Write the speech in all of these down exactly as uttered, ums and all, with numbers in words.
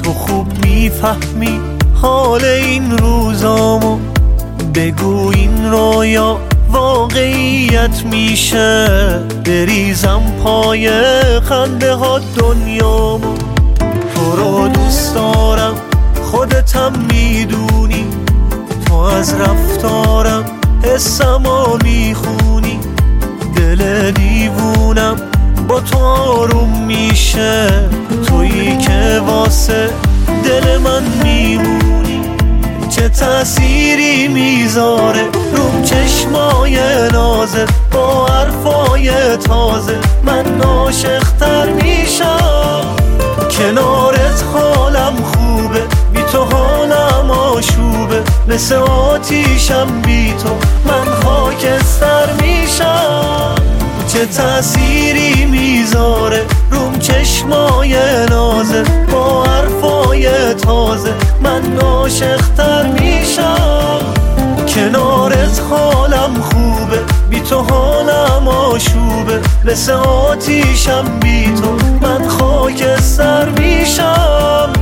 تو خوب میفهمی حال این روزامو، بگو این رویا واقعیت میشه، بریزم پای خنده ها دنیامو. تو رو دوست دارم خودتم میدونی، تو از رفتارم حسمو میخونی، دل دیوونم با تو آروم میشه، تویی که واسه دل من میمونی. چه تأثیری میذاره روم چشمای نازه، با حرفای تازه من عاشق‌تر میشم. کنارت حالم خوبه، بی تو حالم آشوبه، مثل آتیشم بی تو من خاکستر میشم. چه تأثیری میذاره روم چشمای نازه، با حرفای تازه من عاشق‌تر میشم. کنارت حالم خوبه، بی تو حالم آشوبه، مثل آتیشم بی تو من خاکستر میشم.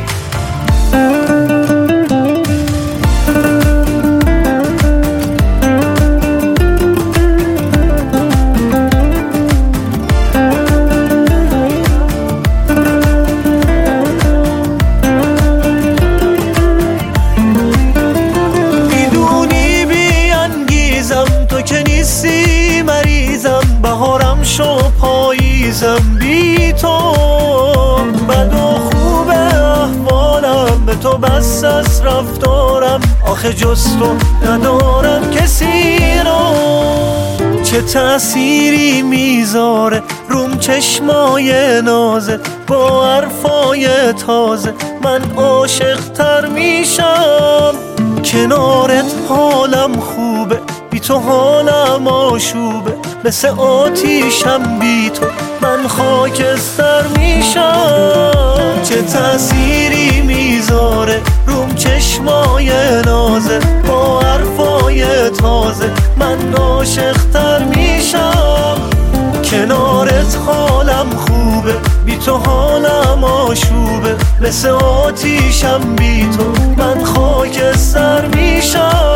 بهارم شو پاییزم بی تو، بد و خوب احوالم به تو بس از رفتارم، آخه جز تو ندارم کسی رو. چه تأثیری میذاره روم چشمای نازه، با حرفای تازه من عاشق‌تر میشم. کنارت حالم خوبه، بی تو حالم آشوبه، مثل آتیشم بی تو من خاکستر میشم. چه تأثیری میذاره روم چشمای نازه، با حرفای تازه من عاشق‌تر میشم. کنارت حالم خوبه، بی تو حالم آشوبه، مثل آتیشم بی تو من خاکستر میشم.